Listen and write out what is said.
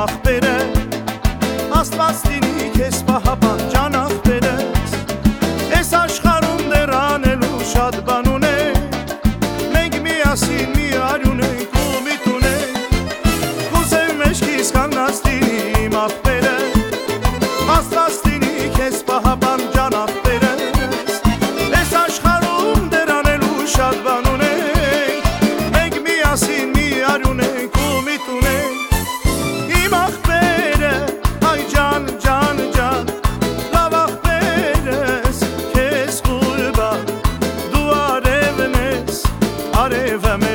ախպերը Աստված լինի քեզ պահապան ջան ախպերս Այս աշխարհում դեռ անելու շատ բան ունենք Մենք միասին մի արյուն ենք ու միտ ունենք Կուզեմ մեջքիս կանգնած լինի իմ ախպերը Աստված լինի քեզ պահապան ջան ախպերս Այս աշխարհում դեռ անելու շատ բան ունենք Մենք միասին մի արյուն ենք ու միտ ունենք Իմ ախպերը Ay can can can Lavak beres Kes kurban Duvar evnes Areveme